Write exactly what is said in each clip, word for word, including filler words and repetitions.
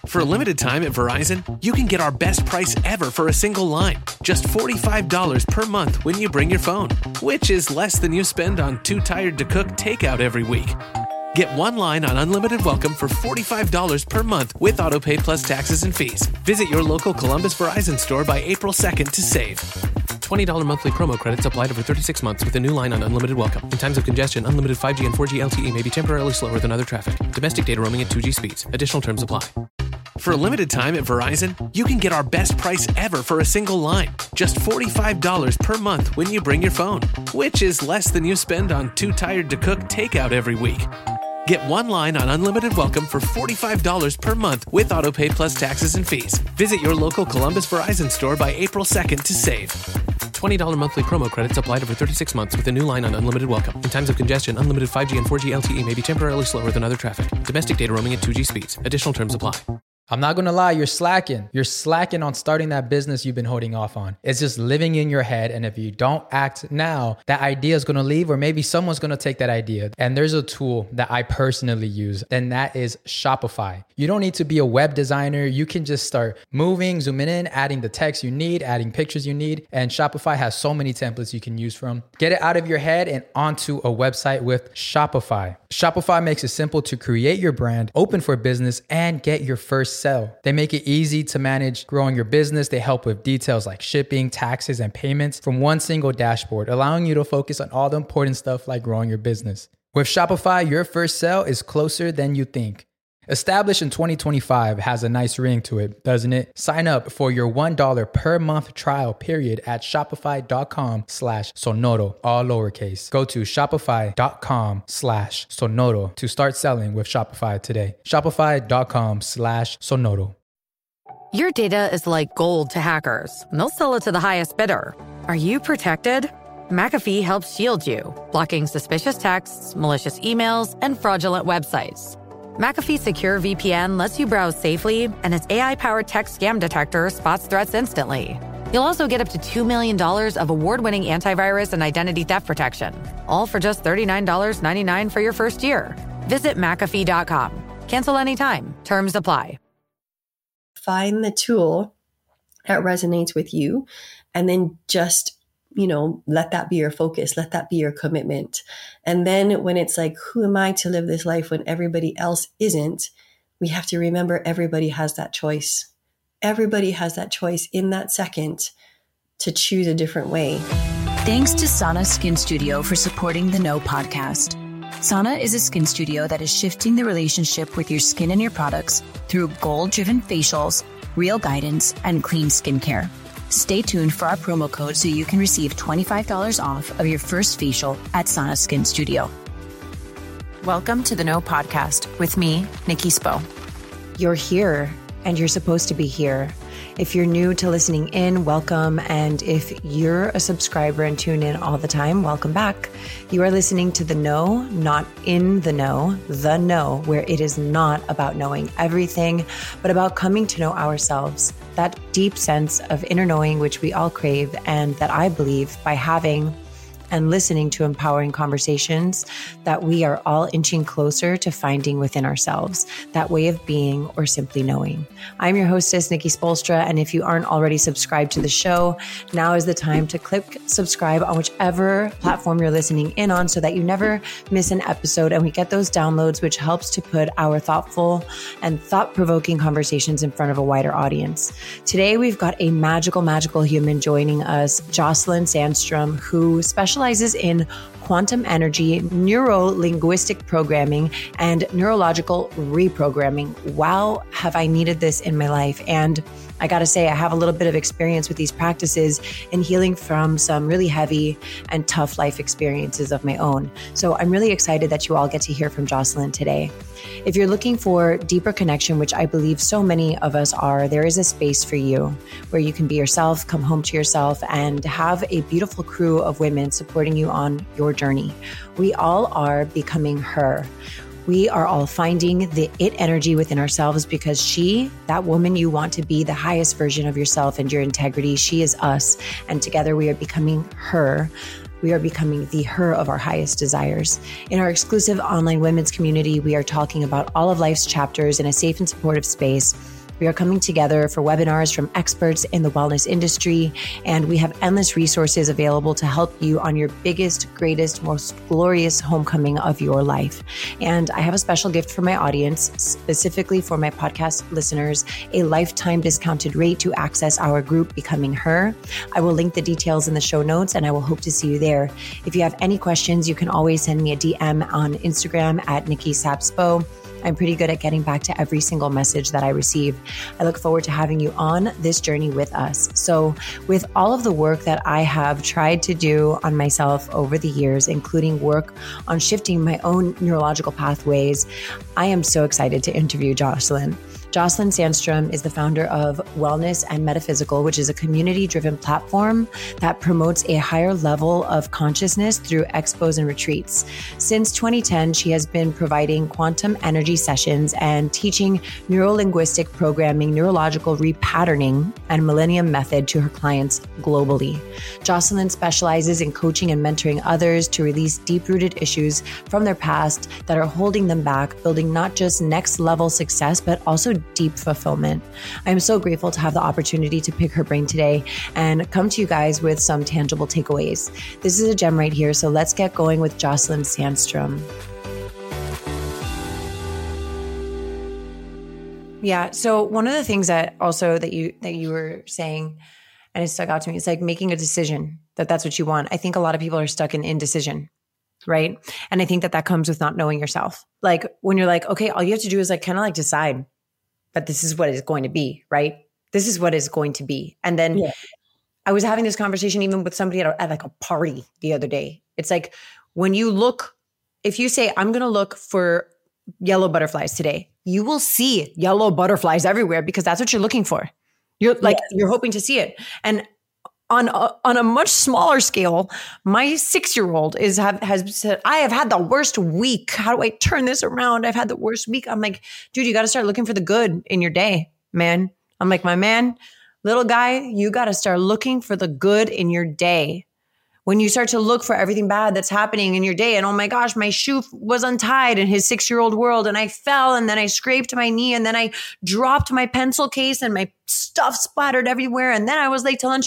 For a limited time at Verizon, you can get our best price ever for a single line. Just forty-five dollars per month when you bring your phone, which is less than you spend on Too Tired to Cook takeout every week. Get one line on Unlimited Welcome for forty-five dollars per month with AutoPay plus taxes and fees. Visit your local Columbus Verizon store by April second to save. twenty dollars monthly promo credits applied over thirty-six months with a new line on Unlimited Welcome. In times of congestion, unlimited five G and four G L T E may be temporarily slower than other traffic. Domestic data roaming at two G speeds. Additional terms apply. For a limited time at Verizon, you can get our best price ever for a single line. Just forty-five dollars per month when you bring your phone, which is less than you spend on Too Tired to Cook takeout every week. Get one line on Unlimited Welcome for forty-five dollars per month with AutoPay plus taxes and fees. Visit your local Columbus Verizon store by April second to save. twenty dollars monthly promo credits applied over thirty-six months with a new line on Unlimited Welcome. In times of congestion, unlimited five G and four G L T E may be temporarily slower than other traffic. Domestic data roaming at two G speeds. Additional terms apply. I'm not going to lie, you're slacking. You're slacking on starting that business you've been holding off on. It's just living in your head. And if you don't act now, that idea is going to leave, or maybe someone's going to take that idea. And there's a tool that I personally use, and that is Shopify. You don't need to be a web designer. You can just start moving, zooming in, adding the text you need, adding pictures you need. And Shopify has so many templates you can use from. Get it out of your head and onto a website with Shopify. Shopify makes it simple to create your brand, open for business, and get your first sell. They make it easy to manage growing your business. They help with details like shipping, taxes, and payments from one single dashboard, allowing you to focus on all the important stuff like growing your business. With Shopify, your first sale is closer than you think. Established in twenty twenty-five has a nice ring to it, doesn't it? Sign up for your one dollar per month trial period at shopify.com slash sonoro, all lowercase. Go to shopify.com slash sonoro to start selling with Shopify today. Shopify.com slash sonoro. Your data is like gold to hackers, and they'll sell it to the highest bidder. Are you protected? McAfee helps shield you, blocking suspicious texts, malicious emails, and fraudulent websites. McAfee Secure V P N lets you browse safely, and its A I-powered text scam detector spots threats instantly. You'll also get up to two million dollars of award-winning antivirus and identity theft protection, all for just thirty-nine ninety-nine for your first year. Visit McAfee dot com. Cancel anytime. Terms apply. Find the tool that resonates with you, and then just you know, let that be your focus. Let that be your commitment. And then when it's like, who am I to live this life when everybody else isn't? We have to remember everybody has that choice. Everybody has that choice in that second to choose a different way. Thanks to Sana Skin Studio for supporting the No Podcast. Sana is a skin studio that is shifting the relationship with your skin and your products through goal-driven facials, real guidance, and clean skincare. Stay tuned for our promo code so you can receive twenty-five dollars off of your first facial at Sana Skin Studio. Welcome to the No Podcast with me, Nikki Spo. You're here and you're supposed to be here. If you're new to listening in, welcome. And if you're a subscriber and tune in all the time, welcome back. You are listening to The No, not In the Know, The No, where it is not about knowing everything, but about coming to know ourselves. That deep sense of inner knowing, which we all crave, and that I believe by having and listening to empowering conversations that we are all inching closer to finding within ourselves, that way of being or simply knowing. I'm your hostess, Nikki Spolstra, and if you aren't already subscribed to the show, now is the time to click subscribe on whichever platform you're listening in on so that you never miss an episode and we get those downloads, which helps to put our thoughtful and thought-provoking conversations in front of a wider audience. Today, we've got a magical, magical human joining us, Jocelyn Sandstrom, who specializes in quantum energy, neuro-linguistic programming, and neurological reprogramming. Wow, have I needed this in my life. And I gotta say, I have a little bit of experience with these practices in healing from some really heavy and tough life experiences of my own. So I'm really excited that you all get to hear from Jocelyn today. If you're looking for deeper connection, which I believe so many of us are, there is a space for you where you can be yourself, come home to yourself, and have a beautiful crew of women supporting you on your journey. We all are becoming her. We are all finding the it energy within ourselves because she, that woman you want to be, the highest version of yourself and your integrity, she is us. And together we are becoming her. we are becoming the her of our highest desires. In our exclusive online women's community, we are talking about all of life's chapters in a safe and supportive space. We are coming together for webinars from experts in the wellness industry, and we have endless resources available to help you on your biggest, greatest, most glorious homecoming of your life. And I have a special gift for my audience, specifically for my podcast listeners, a lifetime discounted rate to access our group, Becoming Her. I will link the details in the show notes, and I will hope to see you there. If you have any questions, you can always send me a D M on Instagram at Nikki Sapspo. I'm pretty good at getting back to every single message that I receive. I look forward to having you on this journey with us. So with all of the work that I have tried to do on myself over the years, including work on shifting my own neurological pathways, I am so excited to interview Jocelyn. Jocelyn Sandstrom is the founder of Wellness and Metaphysical, which is a community-driven platform that promotes a higher level of consciousness through expos and retreats. Since twenty ten, she has been providing quantum energy sessions and teaching neuro-linguistic programming, neurological repatterning, and Millennium Method to her clients globally. Jocelyn specializes in coaching and mentoring others to release deep-rooted issues from their past that are holding them back, building not just next-level success, but also deep fulfillment. I'm so grateful to have the opportunity to pick her brain today and come to you guys with some tangible takeaways. This is a gem right here, so let's get going with Jocelyn Sandstrom. Yeah, so one of the things that also that you that you were saying, and it stuck out to me, it's like making a decision that that's what you want. I think a lot of people are stuck in indecision, right? And I think that that comes with not knowing yourself. Like when you're like, okay, all you have to do is like kind of like decide. But this is what it's going to be, right? This is what it's going to be. And then yeah. I was having this conversation even with somebody at, a, at like a party the other day. It's like when you look, if you say, I'm going to look for yellow butterflies today, you will see yellow butterflies everywhere because that's what you're looking for. You're like, yes. You're hoping to see it. And on a, on a much smaller scale, my six-year-old is have, has said, I have had the worst week. How do I turn this around? I've had the worst week. I'm like, dude, you got to start looking for the good in your day, man. I'm like, my man, little guy, you got to start looking for the good in your day. When you start to look for everything bad that's happening in your day, and oh my gosh, my shoe was untied in his six-year-old world, and I fell, and then I scraped my knee, and then I dropped my pencil case, and my stuff splattered everywhere, and then I was late to lunch.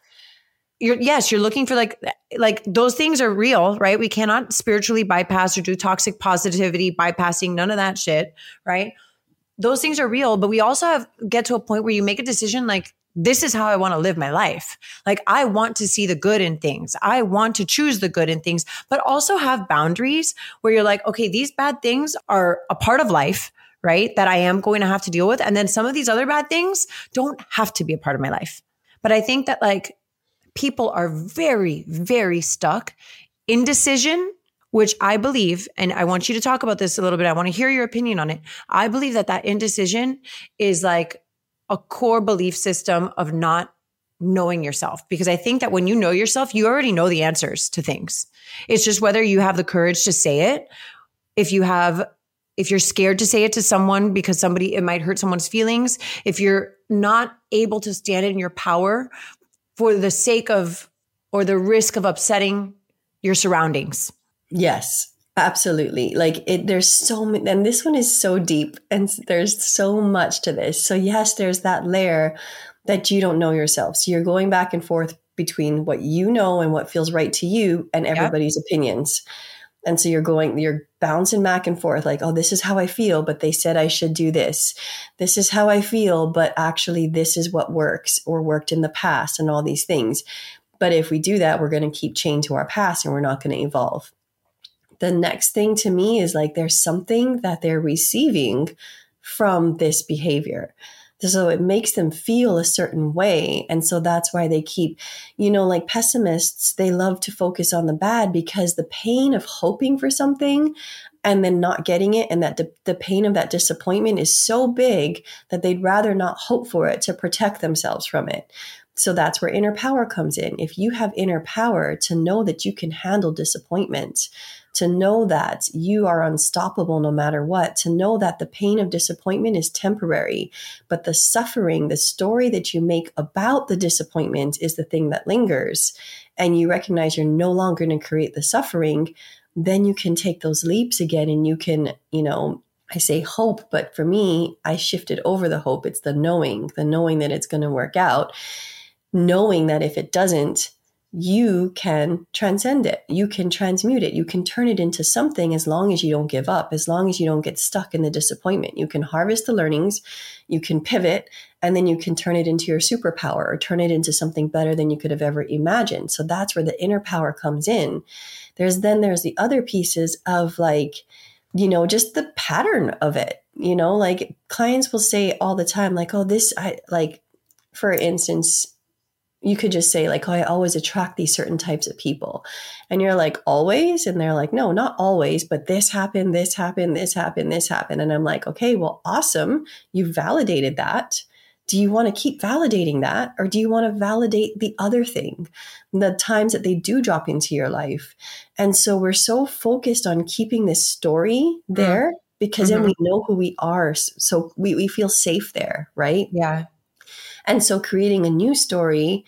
You're, yes, you're looking for like, like those things are real, right? We cannot spiritually bypass or do toxic positivity, bypassing none of that shit, right? Those things are real, but we also have get to a point where you make a decision like, this is how I want to live my life. Like I want to see the good in things. I want to choose the good in things, but also have boundaries where you're like, okay, these bad things are a part of life, right? That I am going to have to deal with. And then some of these other bad things don't have to be a part of my life. But I think that like, people are very, very stuck. Indecision, which I believe, and I want you to talk about this a little bit. I want to hear your opinion on it. I believe that that indecision is like a core belief system of not knowing yourself. Because I think that when you know yourself, you already know the answers to things. It's just whether you have the courage to say it. If you have, if you're scared to say it to someone because somebody, it might hurt someone's feelings. If you're not able to stand in your power for the sake of, or the risk of upsetting your surroundings. Yes, absolutely. Like it, there's so many, and this one is so deep and there's so much to this. So yes, there's that layer that you don't know yourself. So you're going back and forth between what you know and what feels right to you and everybody's yep. opinions. And so you're going, you're bouncing back and forth like, oh, this is how I feel, but they said I should do this. This is how I feel, but actually this is what works or worked in the past and all these things. But if we do that, we're going to keep chained to our past and we're not going to evolve. The next thing to me is like, there's something that they're receiving from this behavior. So it makes them feel a certain way. And so that's why they keep, you know, like pessimists, they love to focus on the bad because the pain of hoping for something and then not getting it, and that the, the pain of that disappointment is so big that they'd rather not hope for it to protect themselves from it. So that's where inner power comes in. If you have inner power to know that you can handle disappointment, to know that you are unstoppable no matter what, to know that the pain of disappointment is temporary, but the suffering, the story that you make about the disappointment is the thing that lingers, and you recognize you're no longer going to create the suffering, then you can take those leaps again, and you can, you know, I say hope, but for me, I shifted over the hope. It's the knowing, the knowing that it's going to work out, knowing that if it doesn't, you can transcend it. You can transmute it. You can turn it into something as long as you don't give up, as long as you don't get stuck in the disappointment. You can harvest the learnings, you can pivot, and then you can turn it into your superpower or turn it into something better than you could have ever imagined. So that's where the inner power comes in. There's then there's the other pieces of like, you know, just the pattern of it, you know, like clients will say all the time, like, oh, this, I like, for instance, you could just say like, oh, I always attract these certain types of people. And you're like, always? And they're like, no, not always, but this happened, this happened, this happened, this happened. And I'm like, okay, well, awesome. You validated that. Do you want to keep validating that? Or do you want to validate the other thing, the times that they do drop into your life? And so we're so focused on keeping this story there mm-hmm. because mm-hmm. then we know who we are. So we, we feel safe there, right? Yeah. And so creating a new story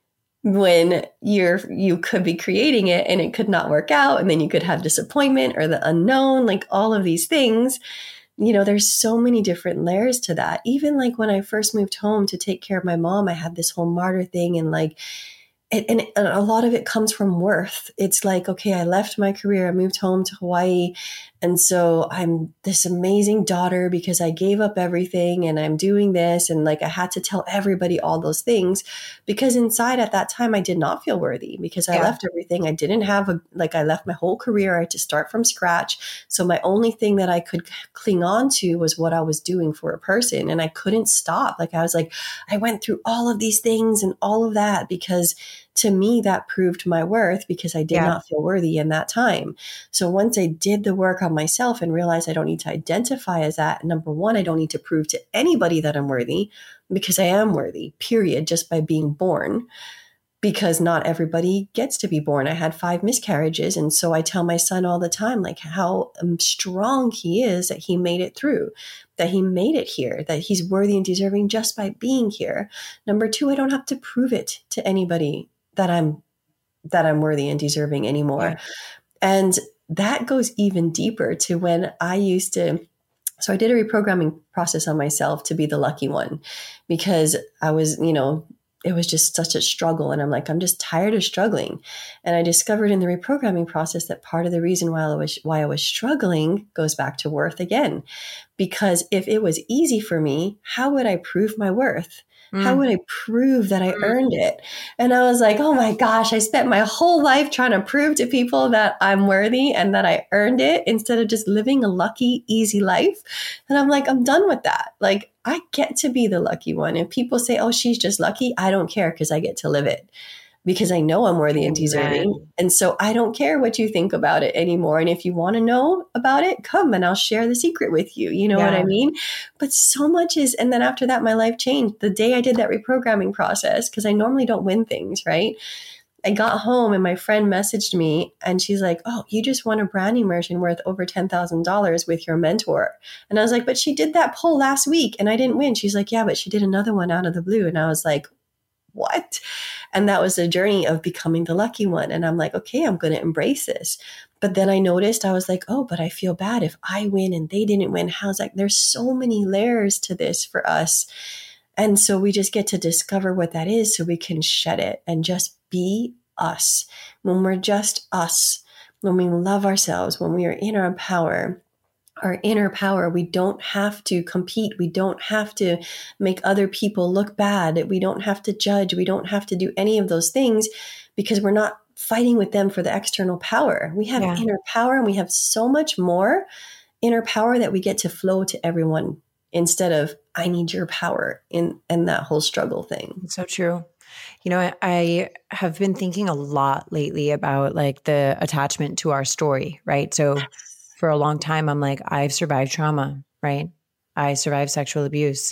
when you're, you could be creating it and it could not work out. And then you could have disappointment or the unknown, like all of these things, you know, there's so many different layers to that. Even like when I first moved home to take care of my mom, I had this whole martyr thing and like, it, and a lot of it comes from worth. It's like, okay, I left my career, I moved home to Hawaii. And so I'm this amazing daughter because I gave up everything and I'm doing this. And like, I had to tell everybody all those things because inside at that time, I did not feel worthy because I yeah. left everything. I didn't have a, like I left my whole career. I had to start from scratch. So my only thing that I could cling on to was what I was doing for a person. And I couldn't stop. Like I was like, I went through all of these things and all of that because to me, that proved my worth because I did yeah. not feel worthy in that time. So once I did the work on myself and realized I don't need to identify as that, number one, I don't need to prove to anybody that I'm worthy because I am worthy, period, just by being born. Because not everybody gets to be born. I had five miscarriages. And so I tell my son all the time, like how strong he is that he made it through, that he made it here, that he's worthy and deserving just by being here. Number two, I don't have to prove it to anybody that I'm, that I'm worthy and deserving anymore. Yeah. And that goes even deeper to when I used to, so I did a reprogramming process on myself to be the lucky one because I was, you know, it was just such a struggle. And I'm like, I'm just tired of struggling. And I discovered in the reprogramming process that part of the reason why I was, why I was struggling goes back to worth again. Because if it was easy for me, how would I prove my worth? Mm. How would I prove that I earned it? And I was like, oh my gosh, I spent my whole life trying to prove to people that I'm worthy and that I earned it instead of just living a lucky, easy life. And I'm like, I'm done with that. Like, I get to be the lucky one. If people say, oh, she's just lucky, I don't care because I get to live it. Because I know I'm worthy and deserving. Amen. And so I don't care what you think about it anymore. And if you want to know about it, come and I'll share the secret with you. You know yeah. what I mean? But so much is, and then after that, my life changed. The day I did that reprogramming process, because I normally don't win things, right? I got home and my friend messaged me and she's like, oh, you just won a brand immersion worth over ten thousand dollars with your mentor. And I was like, but she did that poll last week and I didn't win. She's like, yeah, but she did another one out of the blue. And I was like, what? And that was the journey of becoming the lucky one. And I'm like, okay, I'm going to embrace this. But then I noticed, I was like, oh, but I feel bad if I win and they didn't win. How's that? There's so many layers to this for us. And so we just get to discover what that is so we can shed it and just be us. When we're just us, when we love ourselves, when we are in our power, our inner power, we don't have to compete. We don't have to make other people look bad. We don't have to judge. We don't have to do any of those things because we're not fighting with them for the external power. We have yeah. inner power and we have so much more inner power that we get to flow to everyone instead of I need your power in, in that whole struggle thing. So true. You know, I, I have been thinking a lot lately about like the attachment to our story, right? So for a long time, I'm like, I've survived trauma, right? I survived sexual abuse.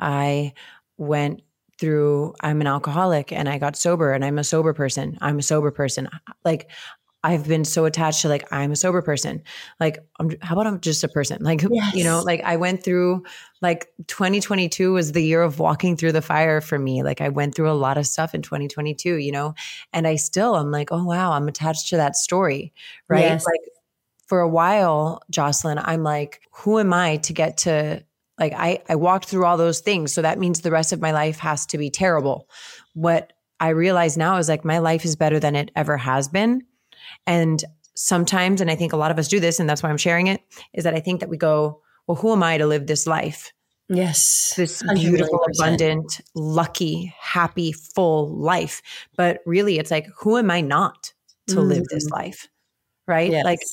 I went through, I'm an alcoholic and I got sober and I'm a sober person. I'm a sober person. Like I've been so attached to like, I'm a sober person. Like, I'm, how about I'm just a person? Like, Yes. you know, like I went through like twenty twenty-two was the year of walking through the fire for me. Like I went through a lot of stuff in twenty twenty-two, you know, and I still, I'm like, oh, wow, I'm attached to that story. Right. Yes. Like for a while, Jocelyn, I'm like, who am I to get to like, I, I walked through all those things. So that means the rest of my life has to be terrible. What I realize now is like, my life is better than it ever has been. And sometimes, and I think a lot of us do this, and that's why I'm sharing it, is that I think that we go, well, who am I to live this life? Yes. This one hundred beautiful, percent. abundant, lucky, happy, full life. But really, it's like, who am I not to Mm. live this life? Right? Yes. Like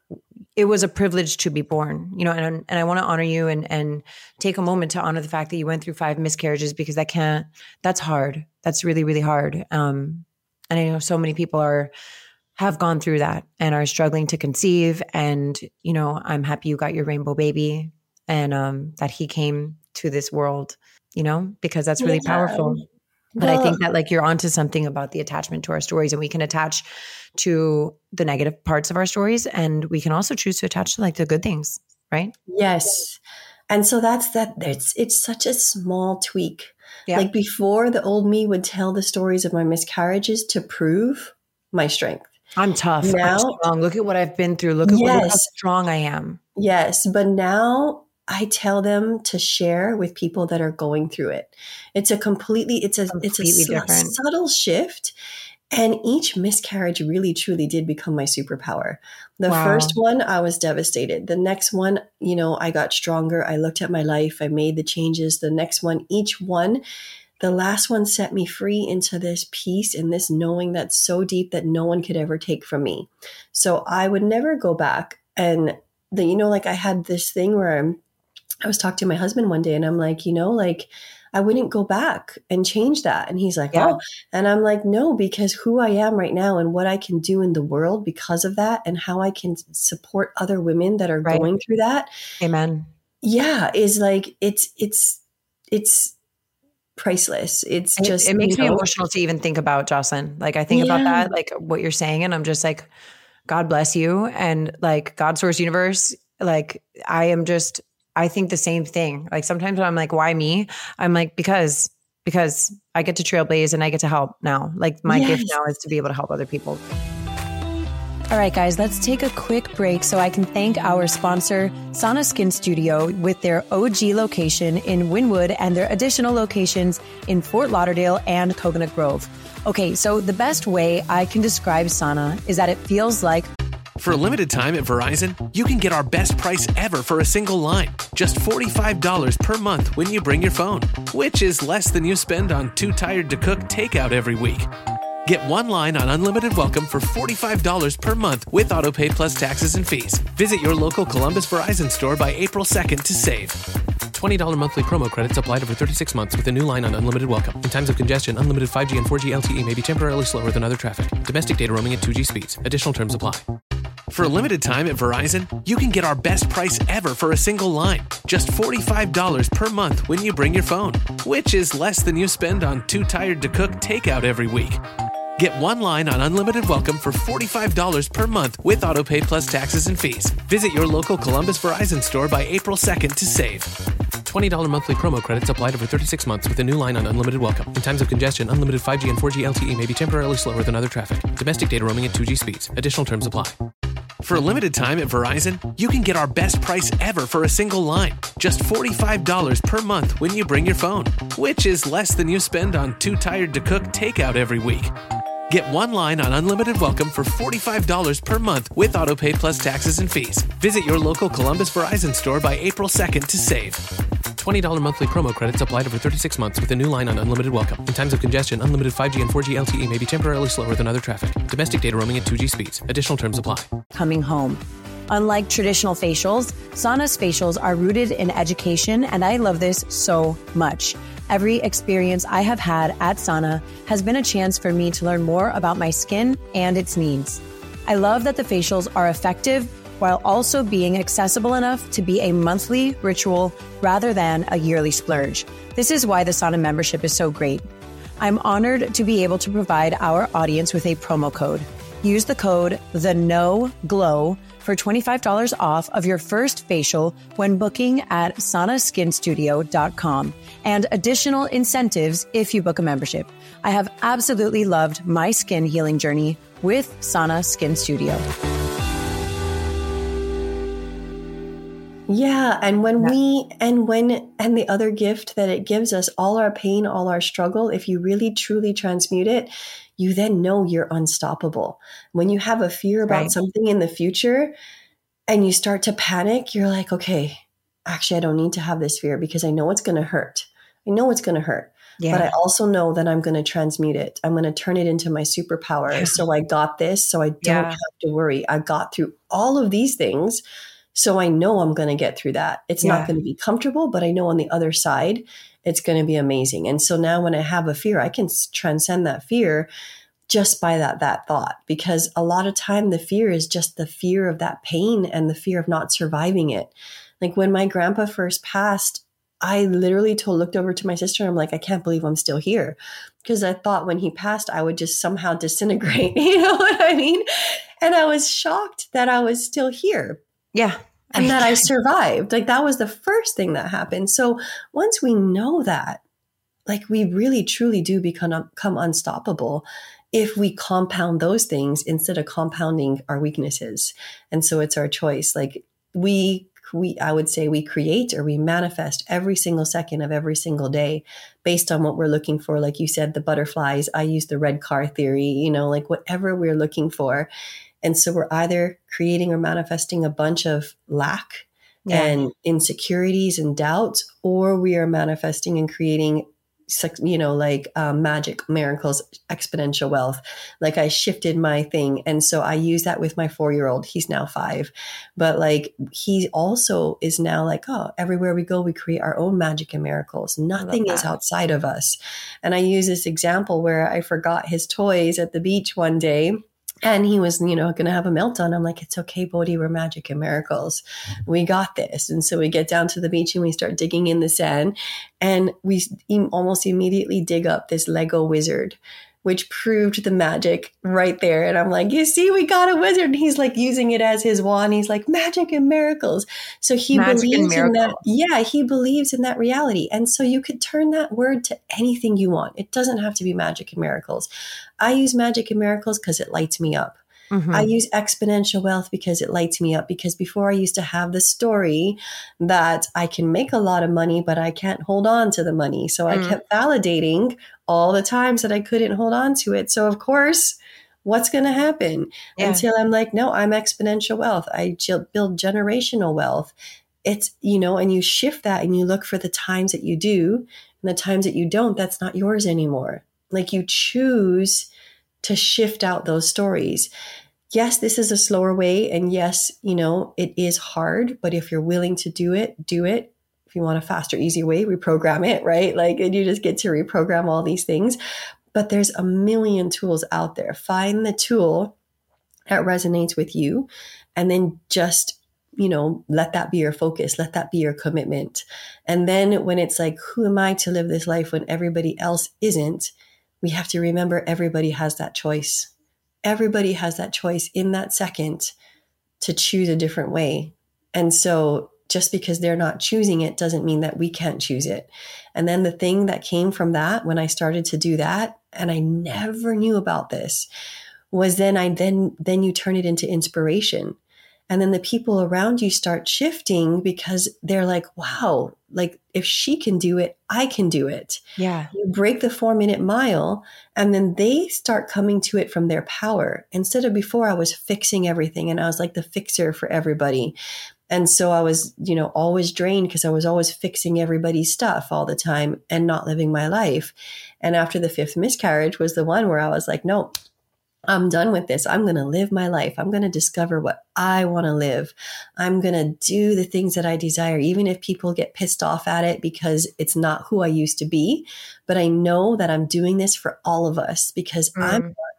it was a privilege to be born, you know, and, and I want to honor you and, and take a moment to honor the fact that you went through five miscarriages, because that can't, that's hard. That's really, really hard. Um, and I know so many people are, have gone through that and are struggling to conceive. And, you know, I'm happy you got your rainbow baby and um, that he came to this world, you know, because that's really Yeah. powerful. But I Well- think that like you're onto something about the attachment to our stories, and we can attach to the negative parts of our stories, and we can also choose to attach to like the good things, right? Yes. And so that's that. It's, it's such a small tweak. Yeah. Like before, the old me would tell the stories of my miscarriages to prove my strength. I'm tough. Now- I'm strong. Look at what I've been through. Look at what, look how Yes. strong I am. Yes. But now I tell them to share with people that are going through it. It's a completely, it's a, it's a Completely su- different. subtle shift. And each miscarriage really, truly did become my superpower. The Wow. first one, I was devastated. The next one, you know, I got stronger. I looked at my life. I made the changes. The next one, each one, the last one set me free into this peace and this knowing that's so deep that no one could ever take from me. So I would never go back. And the, you know, like I had this thing where I'm, I was talking to my husband one day and I'm like, you know, like I wouldn't go back and change that. And he's like, Yeah. oh, and I'm like, no, because who I am right now and what I can do in the world because of that and how I can support other women that are Right. going through that. Amen. Yeah. Is like, it's, it's, it's priceless. It's It- just, it, makes you me know, emotional to even think about, Jocelyn. Like I think about Yeah. that, like what you're saying, and I'm just like, God bless you. And like God source universe, like I am just, I think the same thing. Like sometimes when I'm like, why me? I'm like, because, because I get to trailblaze and I get to help now. Like my gift Yes. now is to be able to help other people. All right, guys, let's take a quick break so I can thank our sponsor, Sana Skin Studio, with their O G location in Wynwood and their additional locations in Fort Lauderdale and Coconut Grove. Okay, so the best way I can describe Sana is that it feels like For a limited time at Verizon, you can get our best price ever for a single line. Just forty-five dollars per month when you bring your phone, which is less than you spend on Too Tired to Cook takeout every week. Get one line on Unlimited Welcome for forty-five dollars per month with AutoPay plus taxes and fees. Visit your local Columbus Verizon store by April second to save. twenty dollars monthly promo credits applied over thirty-six months with a new line on Unlimited Welcome. In times of congestion, unlimited five G and four G L T E may be temporarily slower than other traffic. Domestic data roaming at two G speeds. Additional terms apply. For a limited time at Verizon, you can get our best price ever for a single line. Just forty-five dollars per month when you bring your phone, which is less than you spend on Too Tired to Cook takeout every week. Get one line on Unlimited Welcome for forty-five dollars per month with AutoPay plus taxes and fees. Visit your local Columbus Verizon store by April second to save. twenty dollars monthly promo credits applied over thirty-six months with a new line on Unlimited Welcome. In times of congestion, unlimited five G and four G L T E may be temporarily slower than other traffic. Domestic data roaming at two G speeds. Additional terms apply. For a limited time at Verizon, you can get our best price ever for a single line. Just forty-five dollars per month when you bring your phone, which is less than you spend on Too Tired to Cook takeout every week. Get one line on Unlimited Welcome for forty-five dollars per month with AutoPay plus taxes and fees. Visit your local Columbus Verizon store by April second to save. twenty dollars monthly promo credits applied over thirty-six months with a new line on Unlimited Welcome. In times of congestion, unlimited five G and four G L T E may be temporarily slower than other traffic. Domestic data roaming at two G speeds. Additional terms apply. Coming home. Unlike traditional facials, Sana's facials are rooted in education, and I love this so much. Every experience I have had at Sana has been a chance for me to learn more about my skin and its needs. I love that the facials are effective while also being accessible enough to be a monthly ritual rather than a yearly splurge. This is why the Sana membership is so great. I'm honored to be able to provide our audience with a promo code. Use the code the no glow for twenty-five dollars off of your first facial when booking at sauna skin studio dot com and additional incentives if you book a membership. I have absolutely loved my skin healing journey with Sauna Skin Studio. Yeah. And when yeah. we, and when, and the other gift that it gives us, all our pain, all our struggle, if you really truly transmute it, you then know you're unstoppable. When you have a fear about right. something in the future and you start to panic, you're like, okay, actually, I don't need to have this fear because I know it's going to hurt. I know it's going to hurt. Yeah. But I also know that I'm going to transmute it. I'm going to turn it into my superpower. Yeah. So I got this. So I don't yeah. have to worry. I got through all of these things. So I know I'm going to get through that. It's yeah. not going to be comfortable, but I know on the other side, it's going to be amazing. And so now when I have a fear, I can transcend that fear just by that, that thought, because a lot of time the fear is just the fear of that pain and the fear of not surviving it. Like when my grandpa first passed, I literally told, looked over to my sister and I'm like, I can't believe I'm still here. Because I thought when he passed, I would just somehow disintegrate. You know what I mean? And I was shocked that I was still here. Yeah. And that I survived. Like that was the first thing that happened. So once we know that, like we really truly do become, become unstoppable if we compound those things instead of compounding our weaknesses. And so it's our choice. Like we, we, I would say we create or we manifest every single second of every single day based on what we're looking for. Like you said, the butterflies, I use the red car theory, you know, like whatever we're looking for. And so we're either creating or manifesting a bunch of lack yeah. and insecurities and doubts, or we are manifesting and creating, you know, like um, magic, miracles, exponential wealth. Like I shifted my thing. And so I use that with my four-year-old. He's now five. But like he also is now like, oh, everywhere we go, we create our own magic and miracles. Nothing is outside of us. And I use this example where I forgot his toys at the beach one day. And he was, you know, going to have a meltdown. I'm like, it's okay, Bodhi, we're magic and miracles. We got this. And so we get down to the beach and we start digging in the sand. And we almost immediately dig up this Lego wizard, which proved the magic right there. And I'm like, you see, we got a wizard. And he's like using it as his wand. He's like, magic and miracles. So he magic believes in that. Yeah, he believes in that reality. And so you could turn that word to anything you want. It doesn't have to be magic and miracles. I use magic and miracles because it lights me up. Mm-hmm. I use exponential wealth because it lights me up. Because before I used to have the story that I can make a lot of money, but I can't hold on to the money. So mm. I kept validating all the times that I couldn't hold on to it. So of course, what's going to happen yeah. until I'm like, no, I'm exponential wealth. I build generational wealth. It's, you know, and you shift that and you look for the times that you do and the times that you don't, that's not yours anymore. Like you choose to shift out those stories. Yes, this is a slower way. And yes, you know, it is hard, but if you're willing to do it, do it. If you want a faster, easier way, reprogram it, right? Like, and you just get to reprogram all these things. But there's a million tools out there. Find the tool that resonates with you and then just, you know, let that be your focus. Let that be your commitment. And then when it's like, who am I to live this life when everybody else isn't? We have to remember everybody has that choice. Everybody has that choice in that second to choose a different way. And so just because they're not choosing it doesn't mean that we can't choose it. And then the thing that came from that when I started to do that, and I never knew about this, was then I then then you turn it into inspiration. And then the people around you start shifting because they're like, wow, like if she can do it, I can do it. Yeah. You break the four minute mile and then they start coming to it from their power. Instead of before I was fixing everything and I was like the fixer for everybody. And so I was, you know, always drained because I was always fixing everybody's stuff all the time and not living my life. And after the fifth miscarriage was the one where I was like, no, I'm done with this. I'm going to live my life. I'm going to discover what I want to live. I'm going to do the things that I desire, even if people get pissed off at it because it's not who I used to be. But I know that I'm doing this for all of us because mm. I'm not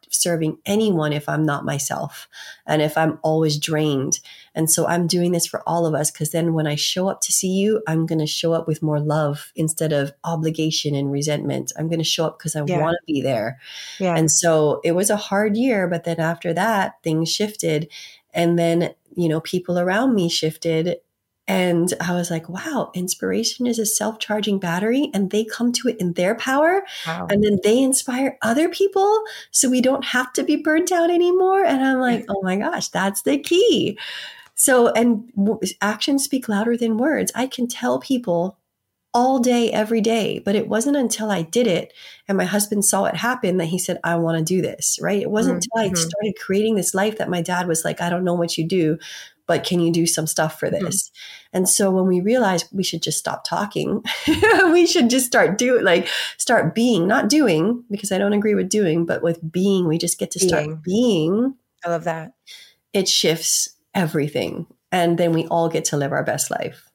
serving anyone if I'm not myself and if I'm always drained. And so I'm doing this for all of us, because then when I show up to see you, I'm going to show up with more love instead of obligation and resentment. I'm going to show up because I Yeah. want to be there. Yeah. And so it was a hard year, but then after that, things shifted. And then, you know, people around me shifted. And I was like, wow, inspiration is a self-charging battery, and they come to it in their power. Wow. And then they inspire other people, so we don't have to be burnt out anymore. And I'm like, oh my gosh, that's the key. So, and w- actions speak louder than words. I can tell people all day, every day, but it wasn't until I did it and my husband saw it happen that he said, I want to do this, right? It wasn't Mm-hmm. until I started creating this life that my dad was like, I don't know what you do, but can you do some stuff for this? Mm-hmm. And so when we realized we should just stop talking, we should just start do like start being, not doing, because I don't agree with doing, but with being, we just get to start Being. being. I love that. It shifts everything. And then we all get to live our best life.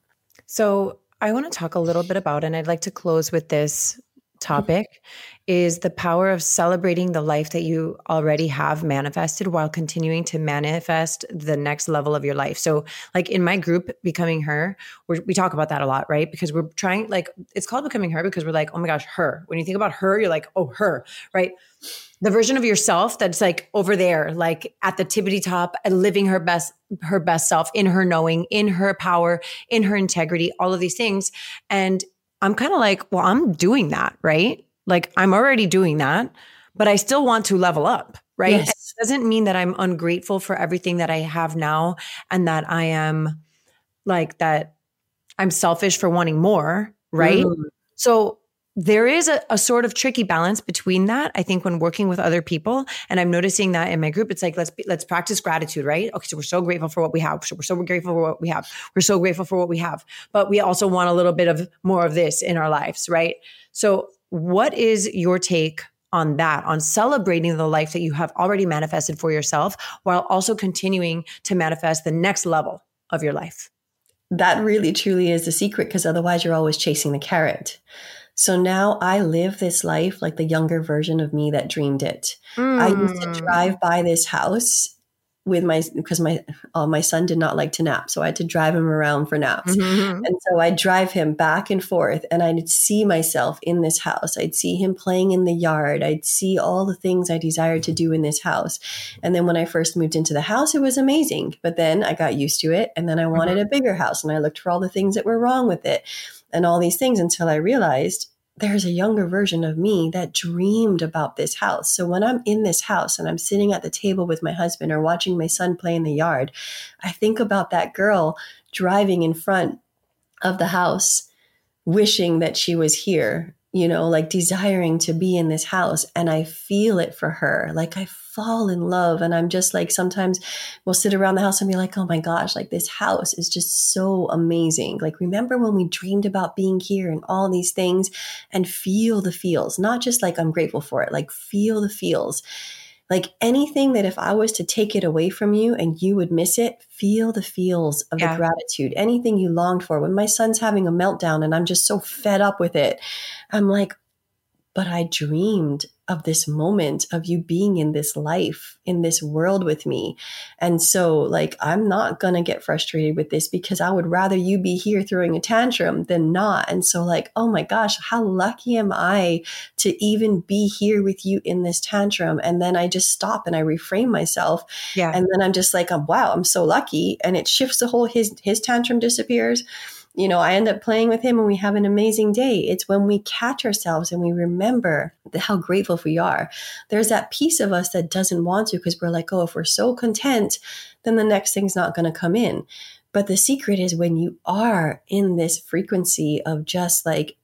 So I want to talk a little bit about, and I'd like to close with this topic, is the power of celebrating the life that you already have manifested while continuing to manifest the next level of your life. So like in my group, Becoming Her, we're, we talk about that a lot, right? Because we're trying, like, it's called Becoming Her because we're like, oh my gosh, her. When you think about her, you're like, oh, her, right? The version of yourself that's like over there, like at the tippity top and living her best, her best self, in her knowing, in her power, in her integrity, all of these things. And I'm kind of like, well, I'm doing that, right? Like I'm already doing that, but I still want to level up, right? Yes. It doesn't mean that I'm ungrateful for everything that I have now and that I am like that I'm selfish for wanting more, right? Mm. So there is a, a sort of tricky balance between that, I think, when working with other people. And I'm noticing that in my group, it's like, let's be, let's practice gratitude, right? Okay, so we're so grateful for what we have. So we're so grateful for what we have. We're so grateful for what we have. But we also want a little bit of more of this in our lives, right? So what is your take on that, on celebrating the life that you have already manifested for yourself while also continuing to manifest the next level of your life? That really truly is the secret, because otherwise you're always chasing the carrot. So now I live this life like the younger version of me that dreamed it. Mm. I used to drive by this house with my, because my, uh, my son did not like to nap. So I had to drive him around for naps. Mm-hmm. And so I'd drive him back and forth and I'd see myself in this house. I'd see him playing in the yard. I'd see all the things I desired to do in this house. And then when I first moved into the house, it was amazing. But then I got used to it. And then I wanted mm-hmm. a bigger house, and I looked for all the things that were wrong with it and all these things, until I realized there's a younger version of me that dreamed about this house. So when I'm in this house and I'm sitting at the table with my husband or watching my son play in the yard, I think about that girl driving in front of the house, wishing that she was here, you know, like desiring to be in this house. And I feel it for her. Like I fall in love. And I'm just like, sometimes we'll sit around the house and be like, oh my gosh, like this house is just so amazing. Like, remember when we dreamed about being here and all these things, and feel the feels, not just like I'm grateful for it, like feel the feels. Like anything that if I was to take it away from you and you would miss it, feel the feels of yeah. the gratitude, anything you longed for. When my son's having a meltdown and I'm just so fed up with it, I'm like, but I dreamed of this moment of you being in this life, in this world with me. And so like, I'm not going to get frustrated with this, because I would rather you be here throwing a tantrum than not. And so like, oh my gosh, how lucky am I to even be here with you in this tantrum? And then I just stop and I reframe myself. Yeah. And then I'm just like, oh, wow, I'm so lucky. And it shifts the whole, his, his tantrum disappears. You know, I end up playing with him and we have an amazing day. It's when we catch ourselves and we remember the, how grateful we are. There's that piece of us that doesn't want to, because we're like, oh, if we're so content, then the next thing's not going to come in. But the secret is when you are in this frequency of just like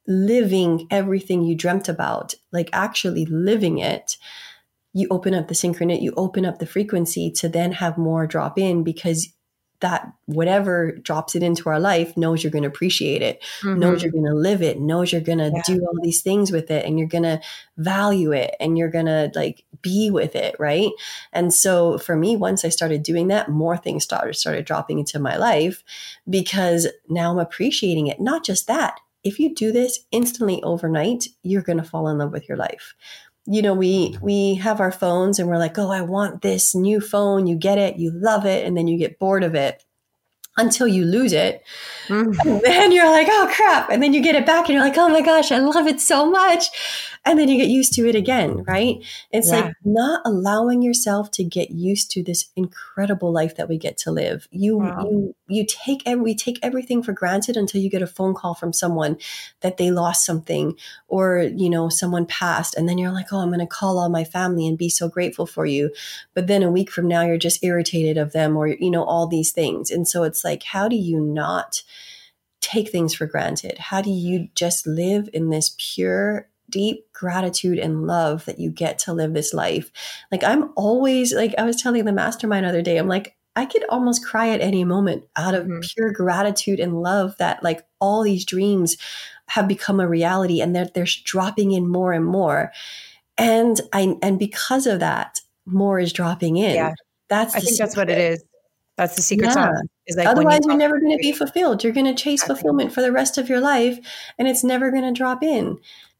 living everything you dreamt about, like actually living it, you open up the synchronicity, you open up the frequency to then have more drop in, because that whatever drops it into our life knows you're going to appreciate it, mm-hmm. knows you're going to live it, knows you're going to yeah. do all these things with it, and you're going to value it, and you're going to like be with it. Right. And so for me, once I started doing that, more things started, started dropping into my life, because now I'm appreciating it. Not just that, if you do this instantly overnight, you're going to fall in love with your life. you know, we, we have our phones and we're like, oh, I want this new phone. You get it, you love it. And then you get bored of it until you lose it. Mm-hmm. And then you're like, oh crap. And then you get it back and you're like, oh my gosh, I love it so much. And then you get used to it again, right? It's yeah. like not allowing yourself to get used to this incredible life that we get to live. You, wow. you, you take, we take everything for granted until you get a phone call from someone that they lost something, or, you know, someone passed. And then you're like, oh, I'm going to call all my family and be so grateful for you. But then a week from now, you're just irritated of them, or, you know, all these things. And so it's like, how do you not take things for granted? How do you just live in this pure, deep gratitude and love that you get to live this life? Like, I'm always like, I was telling the mastermind the other day, I'm like, I could almost cry at any moment out of mm-hmm. pure gratitude and love that like all these dreams have become a reality, and they're, they're dropping in more and more. And I, and because of that, more is dropping in. Yeah. That's, I think that's what it is. That's the secret yeah. sauce. Is like Otherwise, you you're never going to be fulfilled. You're going to chase fulfillment for the rest of your life, and it's never going to drop in.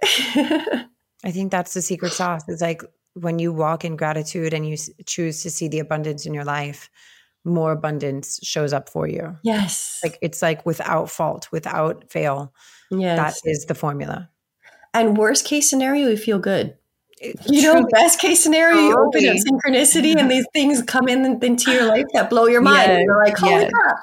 I think that's the secret sauce. Is like when you walk in gratitude and you choose to see the abundance in your life, more abundance shows up for you. Yes. Like it's like without fault, without fail. Yes. That is the formula. And worst case scenario, you feel good. You know, Truly. Best case scenario, you open up synchronicity and these things come in into your life that blow your mind. Yes. And you're like, holy yes. crap.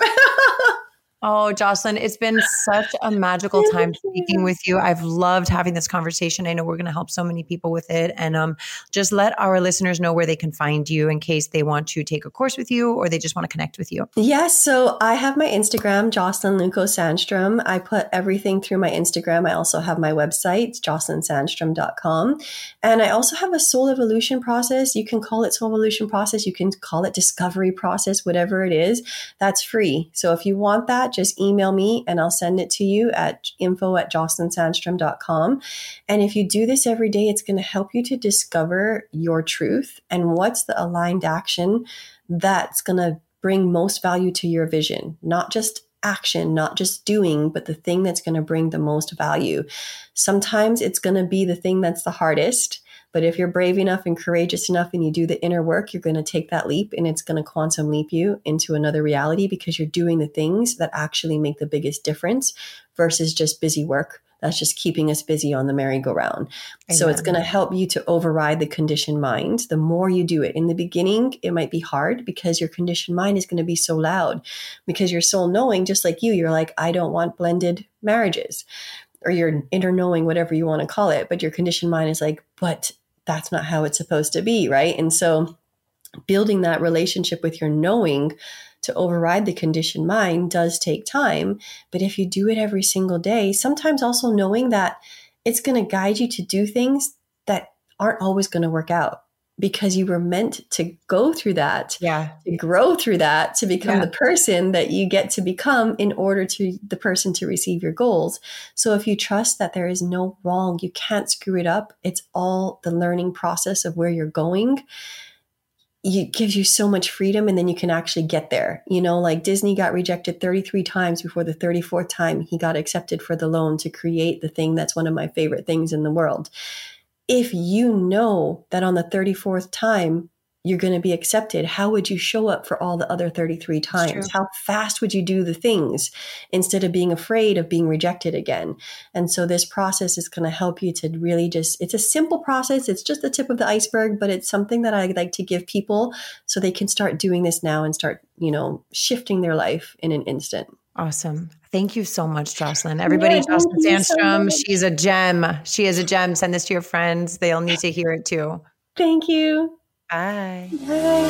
Oh, Jocelyn, it's been such a magical time speaking with you. I've loved having this conversation. I know we're going to help so many people with it. And um, just let our listeners know where they can find you in case they want to take a course with you or they just want to connect with you. Yes. So I have my Instagram, Jocelyn Luco Sandstrom. I put everything through my Instagram. I also have my website, jocelyn sandstrom dot com. And I also have a soul evolution process. You can call it soul evolution process. You can call it discovery process, whatever it is. That's free. So if you want that, just email me and I'll send it to you at info at jocelyn sandstrom dot com. And if you do this every day, it's going to help you to discover your truth and what's the aligned action that's going to bring most value to your vision, not just action, not just doing, but the thing that's going to bring the most value. Sometimes it's going to be the thing that's the hardest. But if you're brave enough and courageous enough and you do the inner work, you're going to take that leap and it's going to quantum leap you into another reality because you're doing the things that actually make the biggest difference versus just busy work. That's just keeping us busy on the merry-go-round. Amen. So it's going to help you to override the conditioned mind. The more you do it in the beginning, it might be hard because your conditioned mind is going to be so loud because your soul knowing, just like you, you're like, I don't want blended marriages, or your inner knowing, whatever you want to call it. But your conditioned mind is like, but that's not how it's supposed to be, right? And so building that relationship with your knowing to override the conditioned mind does take time. But if you do it every single day, sometimes also knowing that it's going to guide you to do things that aren't always going to work out because you were meant to go through that, yeah. to grow through that, to become yeah. the person that you get to become in order to the person to receive your goals. So if you trust that there is no wrong, you can't screw it up. It's all the learning process of where you're going. It gives you so much freedom, and then you can actually get there. You know, like Disney got rejected thirty-three times before the thirty-fourth time he got accepted for the loan to create the thing that's one of my favorite things in the world. If you know that on the thirty-fourth time you're going to be accepted, how would you show up for all the other thirty-three times? How fast would you do the things instead of being afraid of being rejected again? And so this process is going to help you to really just, it's a simple process. It's just the tip of the iceberg, but it's something that I like to give people so they can start doing this now and start, you know, shifting their life in an instant. Awesome. Thank you so much, Jocelyn. Everybody, yeah, Jocelyn Sandstrom, so she's a gem. She is a gem. Send this to your friends. They'll need to hear it too. Thank you. Bye. Bye.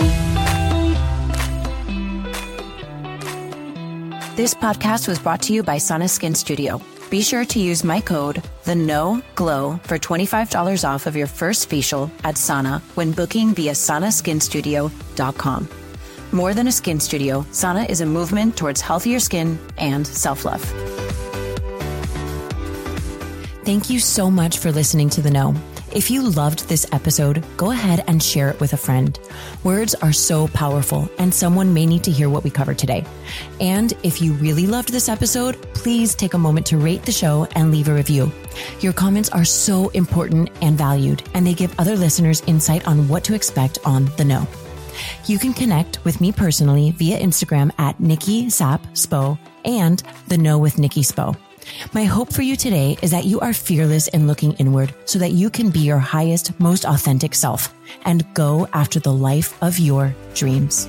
This podcast was brought to you by Sana Skin Studio. Be sure to use my code, the No Glow, for twenty-five dollars off of your first facial at Sana when booking via sana skin studio dot com. More than a skin studio, Sana is a movement towards healthier skin and self-love. Thank you so much for listening to The Know. If you loved this episode, go ahead and share it with a friend. Words are so powerful, and someone may need to hear what we covered today. And if you really loved this episode, please take a moment to rate the show and leave a review. Your comments are so important and valued, and they give other listeners insight on what to expect on The Know. You can connect with me personally via Instagram at Nikki Sap Spo and The Know with Nikki Spo. My hope for you today is that you are fearless in looking inward so that you can be your highest, most authentic self and go after the life of your dreams.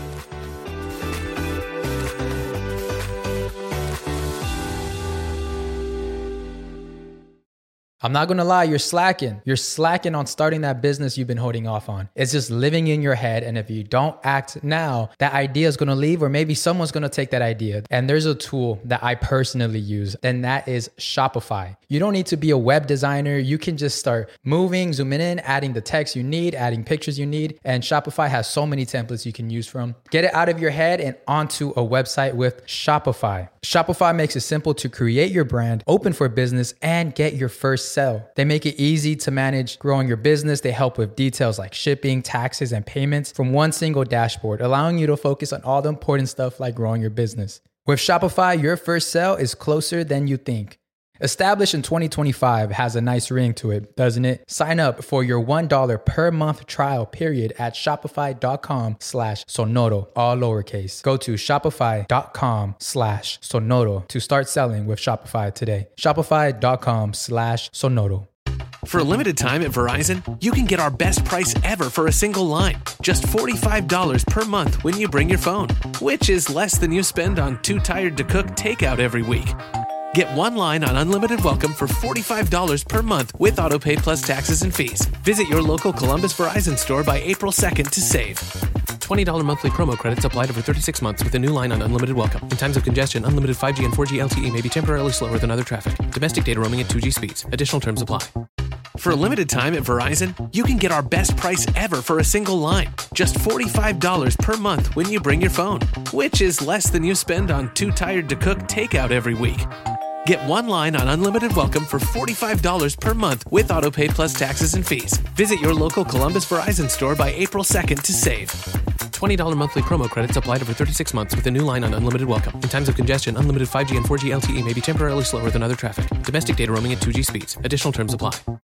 I'm not going to lie, you're slacking. You're slacking on starting that business you've been holding off on. It's just living in your head. And if you don't act now, that idea is going to leave, or maybe someone's going to take that idea. And there's a tool that I personally use, and that is Shopify. You don't need to be a web designer. You can just start moving, zooming in, adding the text you need, adding pictures you need. And Shopify has so many templates you can use from. Get it out of your head and onto a website with Shopify. Shopify makes it simple to create your brand, open for business, and get your first sell. They make it easy to manage growing your business. They help with details like shipping, taxes, and payments from one single dashboard, allowing you to focus on all the important stuff like growing your business. With Shopify, your first sale is closer than you think. Established in twenty twenty-five has a nice ring to it, doesn't it? Sign up for your one dollar per month trial period at shopify.com slash sonoro, all lowercase. Go to shopify.com slash sonoro to start selling with Shopify today. Shopify.com slash sonoro. For a limited time at Verizon, you can get our best price ever for a single line. Just forty-five dollars per month when you bring your phone, which is less than you spend on Too Tired to Cook takeout every week. Get one line on Unlimited Welcome for forty-five dollars per month with AutoPay plus taxes and fees. Visit your local Columbus Verizon store by April second to save. twenty dollars monthly promo credits applied over thirty-six months with a new line on Unlimited Welcome. In times of congestion, unlimited five G and four G L T E may be temporarily slower than other traffic. Domestic data roaming at two G speeds. Additional terms apply. For a limited time at Verizon, you can get our best price ever for a single line. Just forty-five dollars per month when you bring your phone, which is less than you spend on Too Tired to Cook takeout every week. Get one line on Unlimited Welcome for forty-five dollars per month with AutoPay plus taxes and fees. Visit your local Columbus Verizon store by April second to save. twenty dollars monthly promo credits applied over thirty-six months with a new line on Unlimited Welcome. In times of congestion, unlimited five G and four G L T E may be temporarily slower than other traffic. Domestic data roaming at two G speeds. Additional terms apply.